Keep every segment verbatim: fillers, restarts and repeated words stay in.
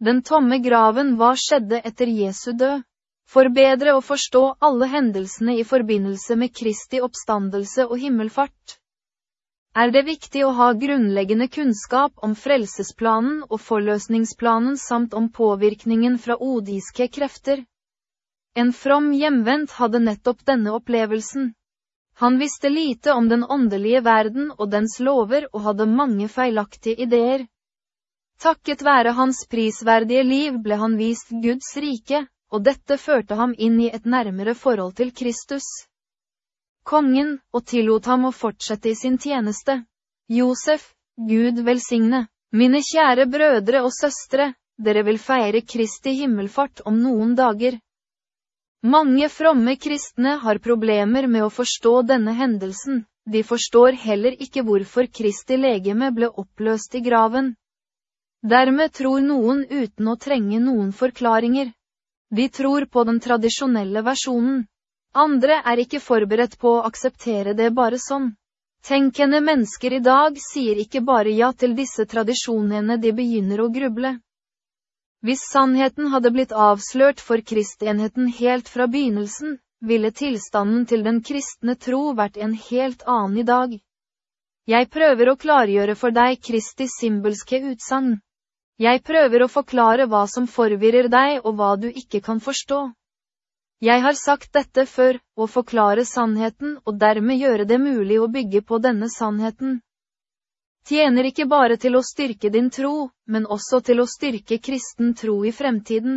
Den tomme graven, hva skjedde etter Jesu død? For bedre å forstå alle hendelsene i forbindelse med Kristi oppstandelse og himmelfart, er det viktig å ha grunnleggende kunnskap om frelsesplanen og forløsningsplanen samt om påvirkningen fra odiske krefter. En from hjemvendt hadde nettopp denne opplevelsen. Han visste lite om den åndelige verden og dens lover og hadde mange feilaktige ideer. Takket være hans prisverdige liv ble han vist Guds rike, og dette førte ham inn i et nærmere forhold til Kristus, kongen, og tillot ham å fortsette i sin tjeneste. Josef, Gud velsigne, mine kjære brødre og søstre, dere vil feire Kristi himmelfart om noen dager. Mange fromme kristne har problemer med å forstå denne hendelsen, de forstår heller ikke hvorfor Kristi legeme ble oppløst i graven. Dermed tror noen uten å trenge noen forklaringer. De tror på den tradisjonelle versjonen. Andre er ikke forberedt på å akseptere det bare sånn. Tenkende mennesker i dag sier ikke bare ja til disse tradisjonene, de begynner å gruble. Hvis sannheten hadde blitt avslørt for kristenheten helt fra begynnelsen, ville tilstanden til den kristne tro vært en helt annen i dag. Jeg prøver å klargjøre for deg Kristi symbolske utsagn. Jeg prøver å forklare hva som forvirrer deg og hva du ikke kan forstå. Jeg har sagt dette før, å forklare sannheten og dermed gjøre det mulig å bygge på denne sannheten. Tjener ikke bare til å styrke din tro, men også til å styrke kristen tro i fremtiden.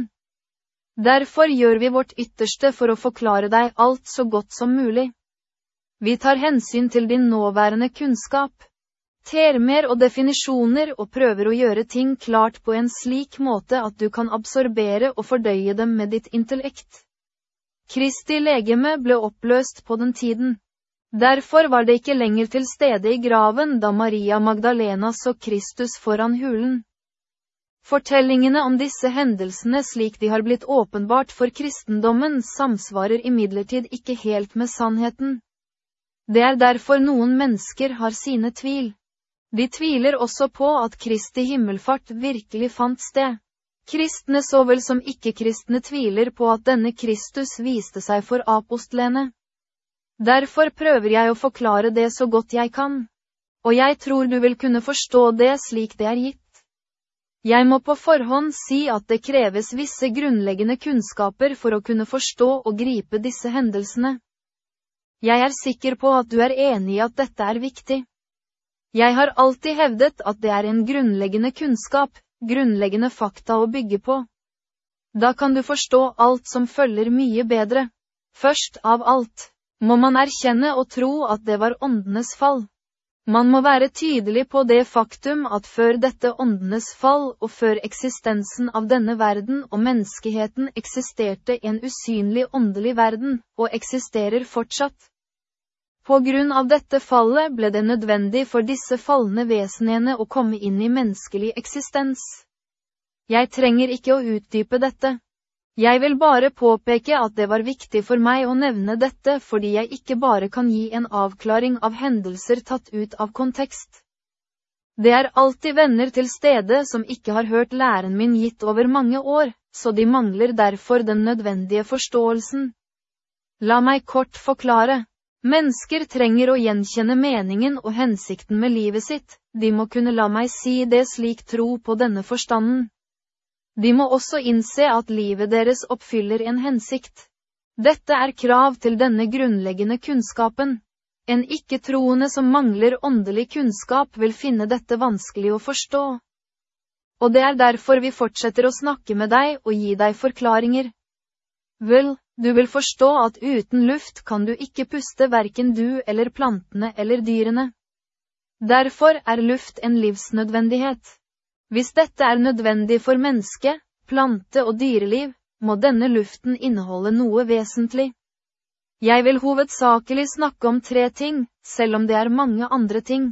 Derfor gjør vi vårt ytterste for å forklare deg alt så godt som mulig. Vi tar hensyn til din nåværende kunnskap, termer og definisjoner og prøver å gjøre ting klart på en slik måte at du kan absorbere og fordøye dem med ditt intellekt. Kristi legeme ble oppløst på den tiden. Derfor var det ikke lenger til stede i graven da Maria Magdalena så Kristus foran hulen. Fortellingene om disse hendelsene slik de har blitt åpenbart for kristendommen samsvarer imidlertid ikke helt med sannheten. Det er derfor noen mennesker har sine tvil. De tviler også på at Kristi himmelfart virkelig fant sted. Kristne så vel som ikke-kristne tviler på at denne Kristus viste seg for apostlene. Derfor prøver jeg å forklare det så godt jeg kan. Og jeg tror du vil kunne forstå det slik det er gitt. Jeg må på forhånd si at det kreves visse grunnleggende kunnskaper for å kunne forstå og gripe disse hendelsene. Jeg er sikker på at du er enig i at dette er viktig. Jeg har alltid hevdet at det er en grunnleggende kunnskap, grunnleggende fakta å bygge på. Da kan du forstå alt som følger mye bedre. Først av alt må man erkjenne og tro at det var åndenes fall. Man må være tydelig på det faktum at før dette åndenes fall og før eksistensen av denne verden og menneskeheten eksisterte en usynlig åndelig verden, og eksisterer fortsatt. På grunn av dette fallet ble det nødvendig for disse falne vesenene å komme inn i menneskelig eksistens. Jeg trenger ikke å utdype dette. Jeg vil bare påpeke at det var viktig for meg å nevne dette fordi jeg ikke bare kan gi en avklaring av hendelser tatt ut av kontekst. Det er alltid venner til stede som ikke har hørt læren min gitt over mange år, så de mangler derfor den nødvendige forståelsen. La meg kort forklare. Mennesker trenger å gjenkjenne meningen og hensikten med livet sitt, de må kunne la meg si det slik tro på denne forstanden. De må også innse at livet deres oppfyller en hensikt. Dette er krav til denne grunnleggende kunnskapen. En ikke-troende som mangler åndelig kunnskap vil finne dette vanskelig å forstå. Og det er derfor vi fortsetter å snakke med deg og gi deg forklaringer. Vel, du vil forstå at uten luft kan du ikke puste hverken du eller plantene eller dyrene. Derfor er luft en livsnødvendighet. Hvis dette er nødvendig for menneske, plante og dyreliv, må denne luften inneholde noe vesentlig. Jeg vil hovedsakelig snakke om tre ting, selv om det er mange andre ting.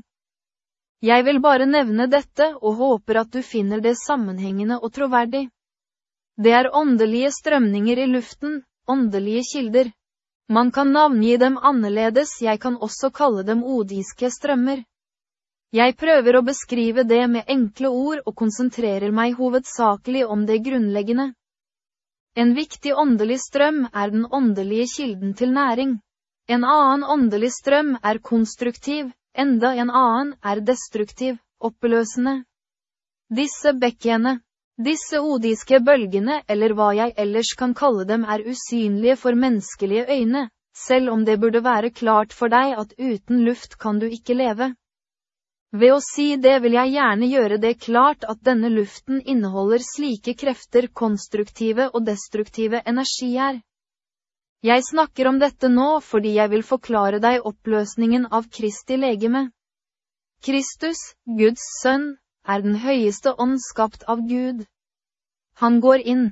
Jeg vil bare nevne dette og håper at du finner det sammenhengende og troverdig. Det er åndelige strømninger i luften, åndelige kilder. Man kan navngi dem annerledes, jeg kan også kalle dem odiske strømmer. Jeg prøver å beskrive det med enkle ord og konsentrerer meg hovedsakelig om det grunnleggende. En viktig åndelig strøm er den åndelige kilden til næring. En annen åndelig strøm er konstruktiv, enda en annen er destruktiv, oppløsende. Disse bekkene, disse odiske bølgene eller hva jeg ellers kan kalle dem er usynlige for menneskelige øyne, selv om det burde være klart for deg at uten luft kan du ikke leve. Ved å si det vil jeg gjerne gjøre det klart at denne luften inneholder slike krefter konstruktive og destruktive energier. Jeg snakker om dette nå fordi jeg vil forklare deg oppløsningen av Kristi legeme. Kristus, Guds sønn, er den høyeste ånd skapt av Gud. Han går inn.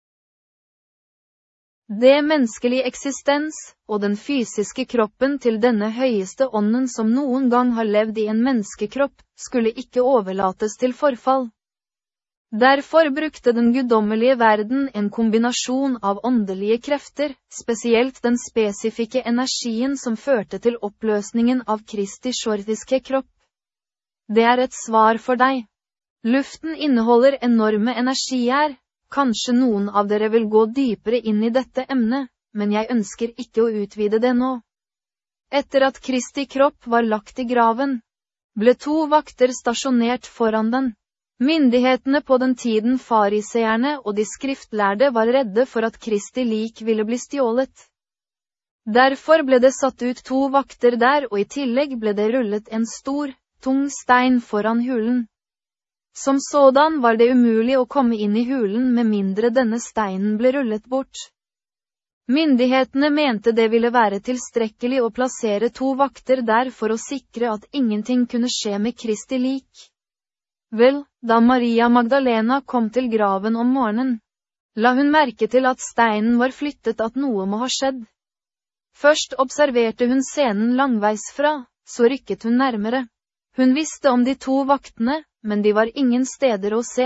Det menneskelige eksistens, og den fysiske kroppen til denne høyeste ånden som noen gang har levd i en menneskekropp, skulle ikke overlates til forfall. Derfor brukte den guddommelige verden en kombinasjon av åndelige krefter, spesielt den spesifikke energien som førte til oppløsningen av Kristi jordiske kropp. Det er et svar for deg. Luften inneholder enorme energier. Kanskje noen av dere vil gå dypere inn i dette emnet, men jeg ønsker ikke å utvide det nå. Etter at Kristi kropp var lagt i graven, ble to vakter stasjonert foran den. Myndighetene på den tiden fariseerne og de skriftlærde var redde for at Kristi lik ville bli stjålet. Derfor ble det satt ut to vakter der og i tillegg ble det rullet en stor, tung stein foran hulen. Som sådan var det umulig å komme inn i hulen med mindre denne steinen ble rullet bort. Myndighetene mente det ville være tilstrekkelig å plassere to vakter der for å sikre at ingenting kunne skje med Kristi lik. Vel, da Maria Magdalena kom til graven om morgenen, la hun merke til at steinen var flyttet, at noe må ha skjedd. Først observerte hun scenen langveisfra, så rykket hun nærmere. Hun visste om de to vaktene, men de var ingen steder å se.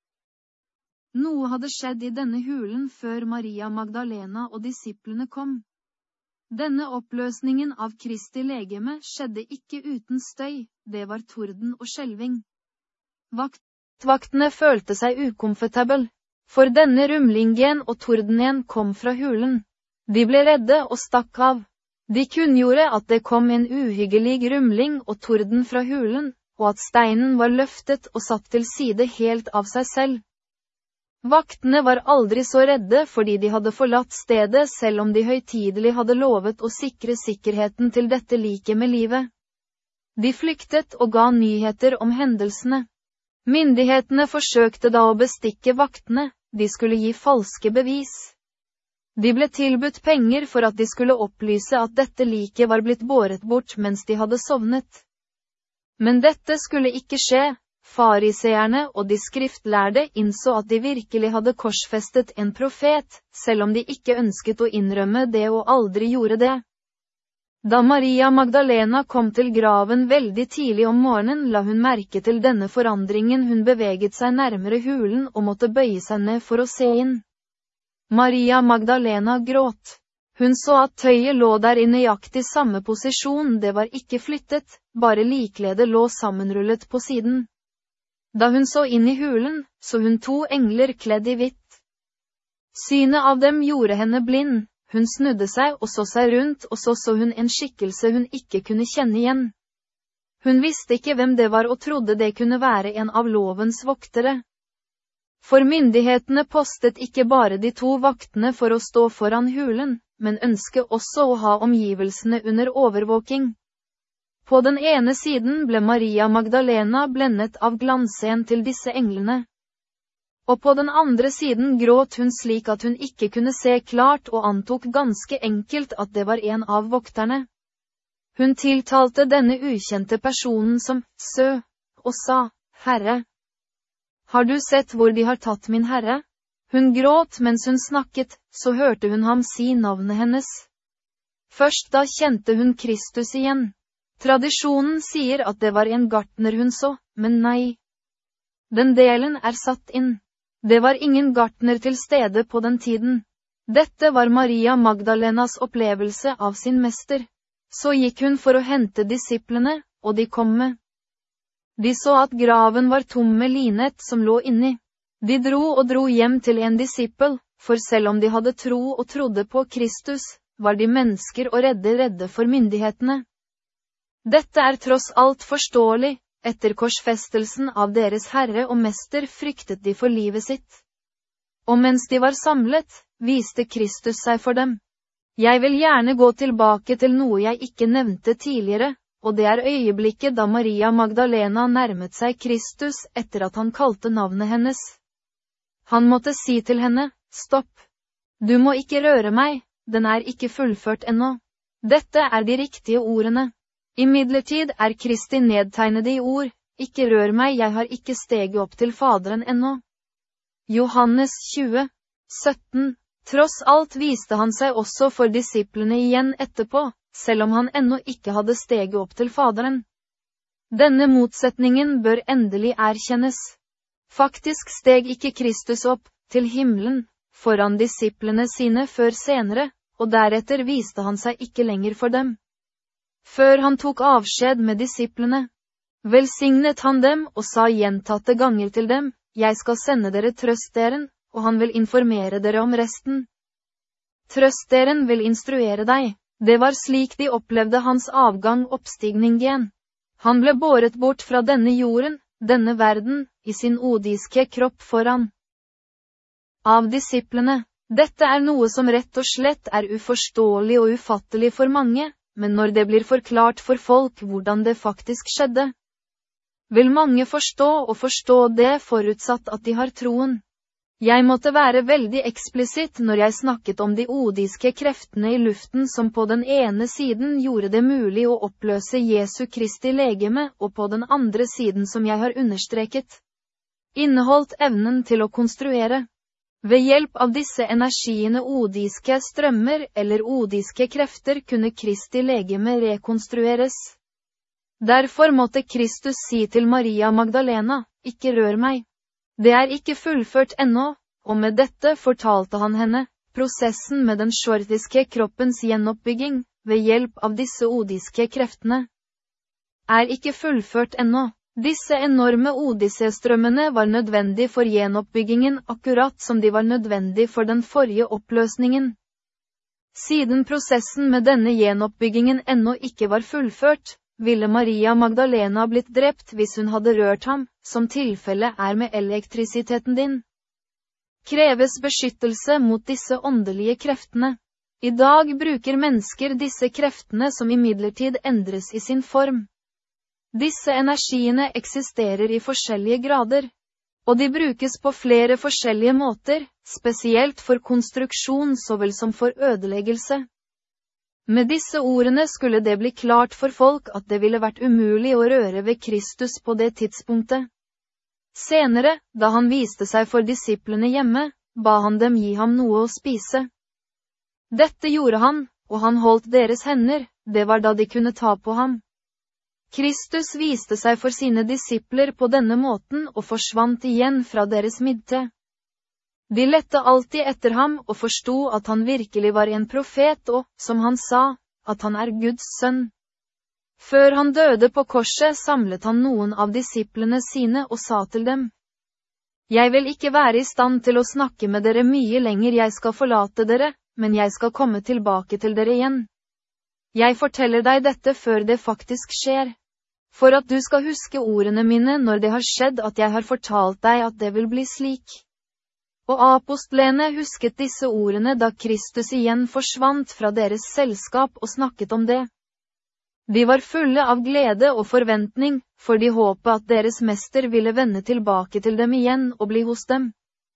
Noe hadde skjedd i denne hulen før Maria Magdalena og disiplene kom. Denne oppløsningen av Kristi legeme skjedde ikke uten støy, det var torden og skjelving. Vaktvaktene følte seg ukomfortable, for denne rumlingen og tordenen kom fra hulen. De ble redde og stakk av. De kunngjorde at det kom en uhyggelig rumling og torden fra hulen, og at steinen var løftet og satt til side helt av seg selv. Vaktene var aldri så redde fordi de hadde forlatt stedet selv om de høytidelig hadde lovet å sikre sikkerheten til dette liket med livet. De flyktet og ga nyheter om hendelsene. Myndighetene forsøkte da å bestikke vaktene, de skulle gi falske bevis. De ble tilbudt penger for at de skulle opplyse at dette liket var blitt båret bort mens de hadde sovnet. Men dette skulle ikke skje. Fariseerne og de skriftlærde innså at de virkelig hadde korsfestet en profet, selv om de ikke ønsket å innrømme det og aldri gjorde det. Da Maria Magdalena kom til graven veldig tidlig om morgenen, la hun merke til denne forandringen. Hun beveget seg nærmere hulen og måtte bøye seg ned for å se inn. Maria Magdalena gråt. Hun så at tøyet lå der i nøyaktig samme posisjon, det var ikke flyttet, bare likledet lå sammenrullet på siden. Da hun så inn i hulen, så hun to engler kledd i hvitt. Synet av dem gjorde henne blind, hun snudde seg og så seg rundt, og så så hun en skikkelse hun ikke kunne kjenne igjen. Hun visste ikke hvem det var og trodde det kunne være en av lovens voktere. For myndighetene postet ikke bare de to vaktene for å stå foran hulen, men ønsket også å ha omgivelsene under overvåking. På den ene siden ble Maria Magdalena blendet av glansen til disse englene. Og på den andre siden gråt hun slik at hun ikke kunne se klart og antok ganske enkelt at det var en av vokterne. Hun tiltalte denne ukjente personen som «Sø», og sa, «Herre, har du sett hvor de har tatt min herre?» Hun gråt mens hun snakket, så hørte hun ham si navnet hennes. Først da kjente hun Kristus igjen. Tradisjonen sier at det var en gartner hun så, men nei. Den delen er satt inn. Det var ingen gartner til stede på den tiden. Dette var Maria Magdalenas opplevelse av sin mester. Så gikk hun for å hente disiplene, og de kom med De så at graven var tom med linet som lå inni. De dro og dro hjem til en disippel, for selv om de hadde tro og trodde på Kristus, var de mennesker og redde redde for myndighetene. Dette er tross alt forståelig, etter korsfestelsen av deres Herre og Mester fryktet de for livet sitt. Og mens de var samlet, viste Kristus seg for dem. Jeg vil gjerne gå tilbake til noe jeg ikke nevnte tidligere, og det er øyeblikket da Maria Magdalena nærmet seg Kristus etter at han kalte navnet hennes. Han måtte si til henne, stopp. Du må ikke røre meg, den er ikke fullført ennå. Dette er de riktige ordene. Imidlertid er Kristi nedtegnede i ord, ikke rør meg, jeg har ikke steget opp til Faderen ennå. Johannes tjue, sytten. Tross alt viste han seg også for disiplene igjen etterpå, selv om han ennå ikke hadde steget opp til Faderen. Denne motsetningen bør endelig erkjennes. Faktisk steg ikke Kristus opp til himmelen, foran disiplene sine før senere, og deretter viste han seg ikke lenger for dem. Før han tok avskjed med disiplene, velsignet han dem og sa gjentatte ganger til dem, jeg skal sende dere trøsteren, og han vil informere dere om resten. Trøsteren vil instruere deg. Det var slik de opplevde hans avgang oppstigning igjen. Han ble båret bort fra denne jorden, denne verden, i sin odiske kropp foran. Av disiplene. Dette er noe som rett og slett er uforståelig og ufattelig for mange, men når det blir forklart for folk hvordan det faktisk skjedde, vil mange forstå og forstå det forutsatt at de har troen. Jeg måtte være veldig eksplisitt når jeg snakket om de odiske kreftene i luften som på den ene siden gjorde det mulig å oppløse Jesu Kristi legeme, og på den andre siden som jeg har understreket, inneholdt evnen til å konstruere. Ved hjelp av disse energiene odiske strømmer eller odiske krefter kunne Kristi legeme rekonstrueres. Derfor måtte Kristus si til Maria Magdalena, ikke rør meg. Det er ikke fullført ennå, og med dette fortalte han henne, prosessen med den sjortiske kroppens gjenoppbygging, ved hjelp av disse odiske kreftene, er ikke fullført ennå. Disse enorme odyssestrømmene var nødvendig for gjenoppbyggingen akkurat som de var nødvendig for den forrige oppløsningen. Siden prosessen med denne gjenoppbyggingen ennå ikke var fullført, ville Maria Magdalena blitt drept hvis hun hadde rørt ham, som tilfellet er med elektrisiteten din. Kreves beskyttelse mot disse åndelige kreftene. I dag bruker mennesker disse kreftene som imidlertid endres i sin form. Disse energiene eksisterer i forskjellige grader, og de brukes på flere forskjellige måter, spesielt for konstruksjon så vel som for ødeleggelse. Med disse ordene skulle det bli klart for folk at det ville vært umulig å røre ved Kristus på det tidspunktet. Senere, da han viste seg for disiplene hjemme, ba han dem gi ham noe å spise. Dette gjorde han, og han holdt deres hender, det var da de kunne ta på ham. Kristus viste seg for sine disipler på denne måten og forsvant igjen fra deres midte. De lette alltid etter ham og forsto at han virkelig var en profet og, som han sa, at han er Guds sønn. Før han døde på korset samlet han noen av disiplene sine og sa til dem, «Jeg vil ikke være i stand til å snakke med dere mye lenger, jeg skal forlate dere, men jeg skal komme tilbake til dere igjen. Jeg forteller deg dette før det faktisk skjer, for at du skal huske ordene mine når det har skjedd at jeg har fortalt deg at det vil bli slik.» Og apostlene husket disse ordene da Kristus igjen forsvant fra deres selskap og snakket om det. De var fulle av glede og forventning, for de håpet at deres mester ville vende tilbake til dem igjen og bli hos dem.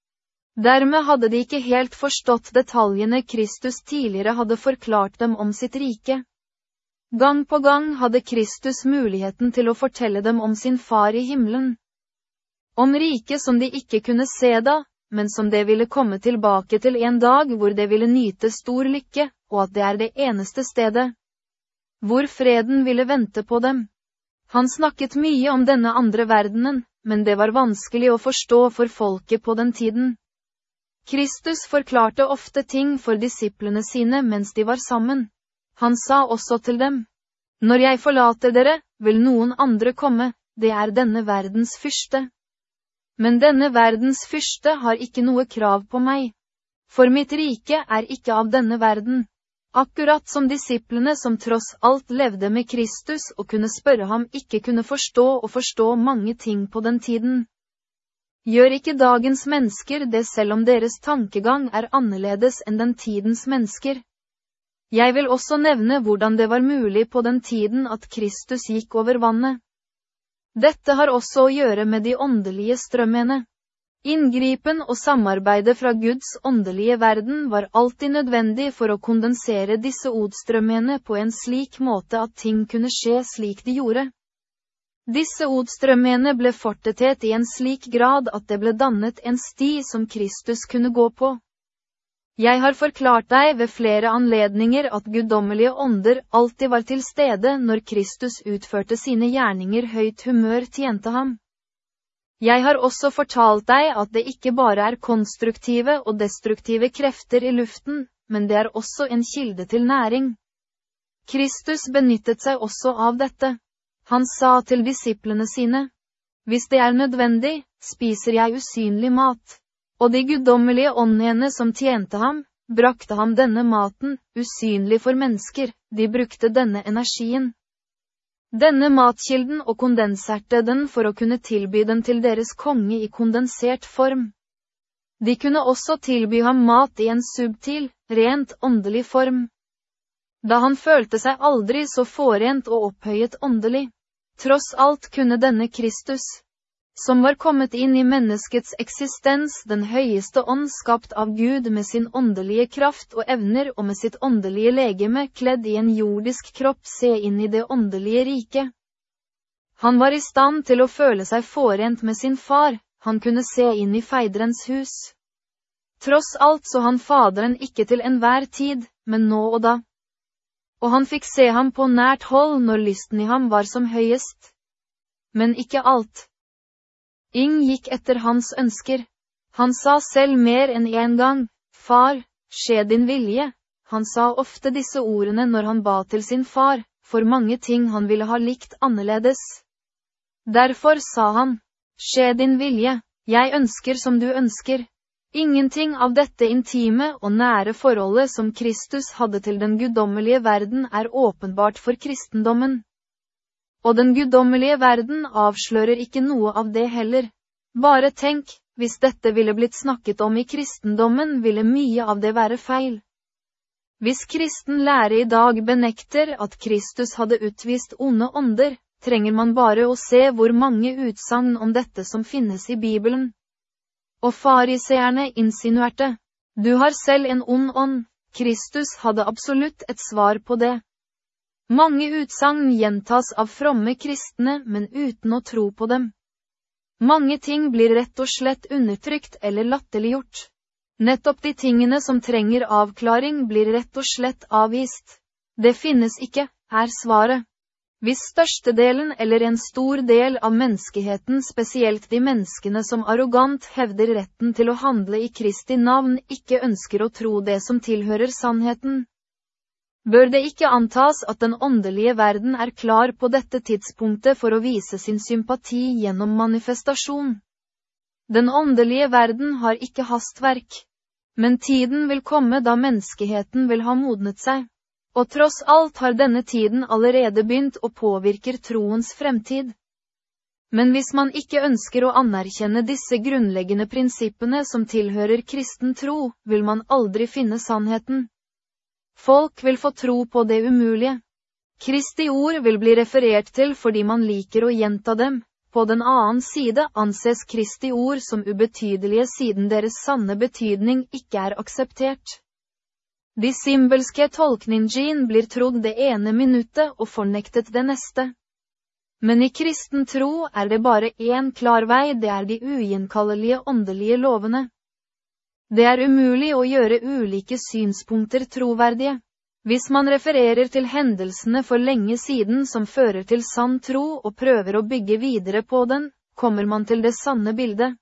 Dermed hadde de ikke helt forstått detaljene Kristus tidligere hadde forklart dem om sitt rike. Gang på gang hadde Kristus muligheten til å fortelle dem om sin far i himmelen. Om riket som de ikke kunne se da, men som det ville komme tilbake til en dag hvor det ville nyte stor lykke, og at det er det eneste stedet hvor freden ville vente på dem. Han snakket mye om denne andre verdenen, men det var vanskelig å forstå for folket på den tiden. Kristus forklarte ofte ting for disiplene sine mens de var sammen. Han sa også til dem, «Når jeg forlater dere, vil noen andre komme, det er denne verdens fyrste. Men denne verdens fyrste har ikke noe krav på meg. For mitt rike er ikke av denne verden. Akkurat som disiplene som tross alt levde med Kristus og kunne spørre ham ikke kunne forstå og forstå mange ting på den tiden. Gjør ikke dagens mennesker det selv om deres tankegang er annerledes enn den tidens mennesker? Jeg vil også nevne hvordan det var mulig på den tiden at Kristus gikk over vannet. Dette har også å gjøre med de åndelige strømmene. Inngripen og samarbeidet fra Guds åndelige verden var alltid nødvendig for å kondensere disse ordstrømmene på en slik måte at ting kunne skje slik de gjorde. Disse ordstrømmene ble fortettet i en slik grad at det ble dannet en sti som Kristus kunne gå på. Jeg har forklart deg ved flere anledninger at guddommelige ånder alltid var til stede når Kristus utførte sine gjerninger. Høyt humør tjente ham. Jeg har også fortalt deg at det ikke bare er konstruktive og destruktive krefter i luften, men det er også en kilde til næring. Kristus benyttet seg også av dette. Han sa til disiplene sine: «Hvis det er nødvendig, spiser jeg usynlig mat.» Og de guddommelige åndene som tjente ham, brakte ham denne maten, usynlig for mennesker. De brukte denne energien, denne matkilden, og kondenserte den for å kunne tilby den til deres konge i kondensert form. De kunne også tilby ham mat i en subtil, rent åndelig form. Da han følte seg aldri så forent og opphøyet åndelig, tross alt kunne denne Kristus, som var kommet inn i menneskets eksistens, den høyeste ånd skapt av Gud med sin åndelige kraft og evner og med sitt åndelige legeme kledd i en jordisk kropp, se inn i det åndelige riket. Han var i stand til å føle seg forent med sin far, han kunne se inn i Feiderens hus. Tross alt så han Faderen ikke til enhver tid, men nå og da. Og han fikk se ham på nært hold når lysten i ham var som høyest. Men ikke alt. Ing gikk etter hans ønsker. Han sa selv mer enn en gang: «Far, skje din vilje.» Han sa ofte disse ordene når han ba til sin far, for mange ting han ville ha likt annerledes. Derfor sa han: «Skje din vilje, jeg ønsker som du ønsker.» Ingenting av dette intime og nære forholdet som Kristus hadde til den guddommelige verden er åpenbart for kristendommen. Og den guddommelige verden avslører ikke noe av det heller. Bare tenk, hvis dette ville blitt snakket om i kristendommen, ville mye av det være feil. Hvis kristen lære i dag benekter at Kristus hadde utvist onde ånder, trenger man bare å se hvor mange utsagn om dette som finnes i Bibelen. Og fariseerne insinuerte: «Du har selv en ond ånd.» Kristus hadde absolutt et svar på det. Mange utsagn gjentas av fromme kristne, men uten å tro på dem. Mange ting blir rett og slett undertrykt eller latterliggjort. Nettopp de tingene som trenger avklaring blir rett og slett avvist. Det finnes ikke, er svaret. Hvis størstedelen eller en stor del av menneskeheten, spesielt de menneskene som arrogant hevder retten til å handle i Kristi navn, ikke ønsker å tro det som tilhører sannheten, bør det ikke antas at den åndelige verden er klar på dette tidspunktet for å vise sin sympati gjennom manifestasjon. Den åndelige verden har ikke hastverk. Men tiden vil komme da menneskeheten vil ha modnet seg. Og tross alt har denne tiden allerede begynt og påvirker troens fremtid. Men hvis man ikke ønsker å anerkjenne disse grunnleggende prinsippene som tilhører kristen tro, vil man aldri finne sannheten. Folk vil få tro på det umulige. Kristi ord vil bli referert til fordi man liker å gjenta dem. På den annen side anses Kristi ord som ubetydelige siden deres sanne betydning ikke er akseptert. De symbolske tolkningene blir trodd det ene minuttet og fornektet det neste. Men i kristen tro er det bare en klar vei, det er de ugjenkalllige åndelige lovene. Det er umulig å gjøre ulike synspunkter troverdige. Hvis man refererer til hendelsene for lenge siden som fører til sann tro og prøver å bygge videre på den, kommer man til det sanne bildet.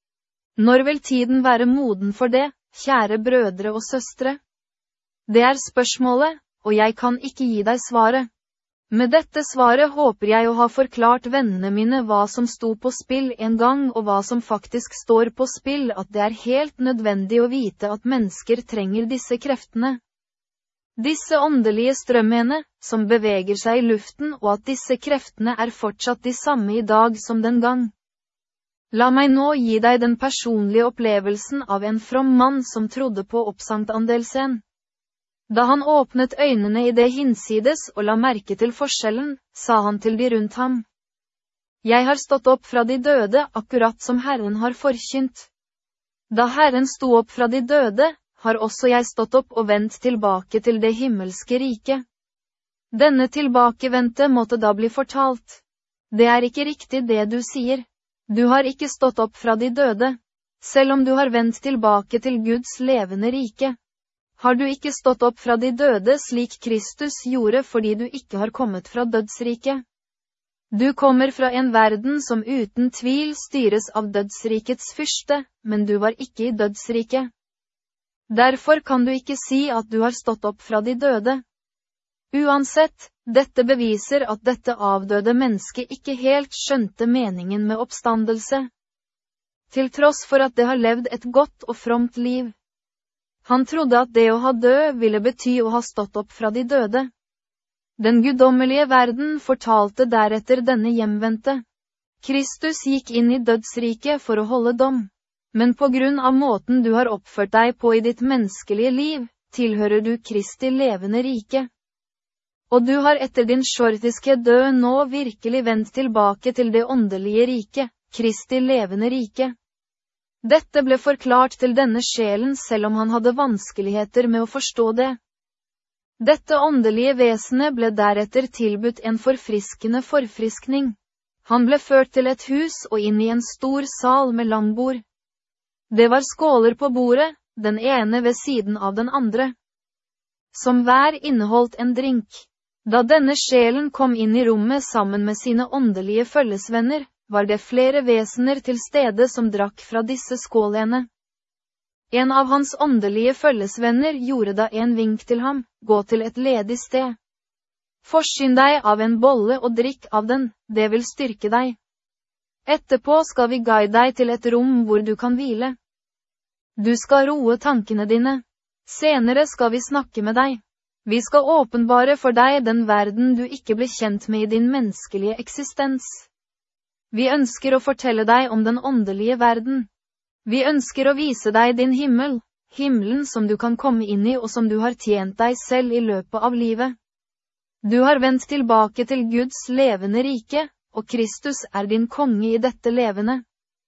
Når vil tiden være moden for det, kjære brødre og søstre? Det er spørsmålet, og jeg kan ikke gi deg svaret. Med dette svaret håper jeg å ha forklart vennene mine hva som sto på spill en gang og hva som faktisk står på spill, at det er helt nødvendig å vite at mennesker trenger disse kreftene. Disse åndelige strømmene, som beveger seg i luften, og at disse kreftene er fortsatt de samme i dag som den gang. La meg nå gi deg den personlige opplevelsen av en from mann som trodde på oppstandelsen. Da han åpnet øynene i det hinsides og la merke til forskjellen, sa han til de rundt ham: Jeg har stått opp fra de døde akkurat som Herren har forkynt. Da Herren sto opp fra de døde, har også jeg stått opp og vendt tilbake til det himmelske riket. Denne tilbakevendte måtte da bli fortalt: Det er ikke riktig det du sier. Du har ikke stått opp fra de døde, selv om du har vendt tilbake til Guds levende rike. Har du ikke stått opp fra de døde slik Kristus gjorde fordi du ikke har kommet fra dødsriket? Du kommer fra en verden som uten tvil styres av dødsrikets fyrste, men du var ikke i dødsriket. Derfor kan du ikke si at du har stått opp fra de døde. Uansett, dette beviser at dette avdøde mennesket ikke helt skjønte meningen med oppstandelse. Til tross for at det har levd et godt og fromt liv. Han trodde at det å ha død ville bety å ha stått opp fra de døde. Den guddommelige verden fortalte deretter denne hjemvendte: Kristus gikk inn i dødsriket for å holde dom. Men på grunn av måten du har oppført deg på i ditt menneskelige liv, tilhører du Kristi levende rike. Og du har etter din skjortiske død nå virkelig vendt tilbake til det åndelige riket, Kristi levende rike. Dette ble forklart til denne sjelen selv om han hadde vanskeligheter med å forstå det. Dette åndelige vesenet ble deretter tilbudt en forfriskende forfriskning. Han ble ført til et hus og inn i en stor sal med langbord. Det var skåler på bordet, den ene ved siden av den andre, som hver inneholdt en drink. Da denne sjelen kom inn i rommet sammen med sine åndelige følgesvenner, var det flere vesener til stede som drakk fra disse skålene. En av hans åndelige følgesvenner gjorde da en vink til ham: gå til et ledig sted. Forsyn deg av en bolle og drikk av den, det vil styrke deg. Etterpå skal vi guide deg til et rom hvor du kan hvile. Du skal roe tankene dine. Senere skal vi snakke med deg. Vi skal åpenbare for deg den verden du ikke ble kjent med i din menneskelige eksistens. Vi ønsker å fortelle deg om den åndelige verden. Vi ønsker å vise deg din himmel, himmelen som du kan komme inn i og som du har tjent deg selv i løpet av livet. Du har vendt tilbake til Guds levende rike, og Kristus er din konge i dette levende.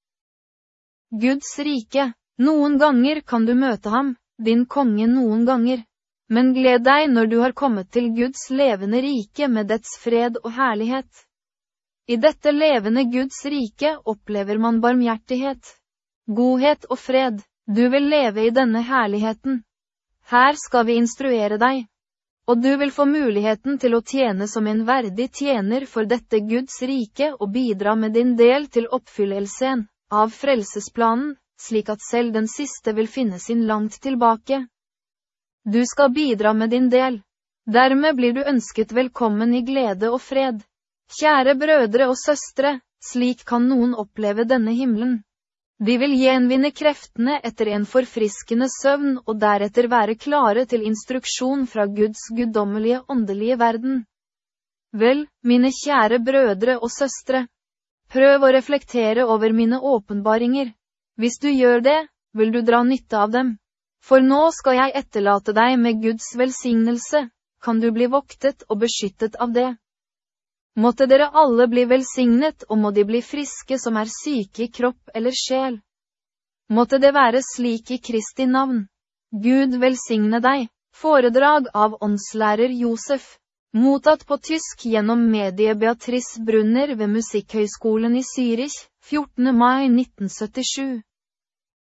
Guds rike. Noen ganger kan du møte ham, din konge noen ganger. Men gled deg når du har kommet til Guds levende rike med dets fred og herlighet. I dette levende Guds rike opplever man barmhjertighet, godhet og fred. Du vil leve i denne herligheten. Her skal vi instruere deg. Og du vil få muligheten til å tjene som en verdig tjener for dette Guds rike og bidra med din del til oppfyllelsen av frelsesplanen, slik at selv den siste vil finne sin langt tilbake. Du skal bidra med din del. Dermed blir du ønsket velkommen i glede og fred. Kjære brødre og søstre, slik kan noen oppleve denne himmelen. De vil gjenvinne kreftene etter en forfriskende søvn og deretter være klare til instruksjon fra Guds guddommelige åndelige verden. Vel, mine kjære brødre og søstre, prøv å reflektere over mine åpenbaringer. Hvis du gjør det, vil du dra nytte av dem. For nå skal jeg etterlate deg med Guds velsignelse, kan du bli voktet og beskyttet av det. Måtte dere alle bli velsignet, og må de bli friske som er syke i kropp eller sjel. Måtte det være slik i Kristi navn. Gud velsigne deg. Foredrag av åndslærer Josef. Mottatt på tysk gjennom medie Beatrice Brunner ved Musikkhøgskolen i Zürich, fjortende mai nitten syttisju.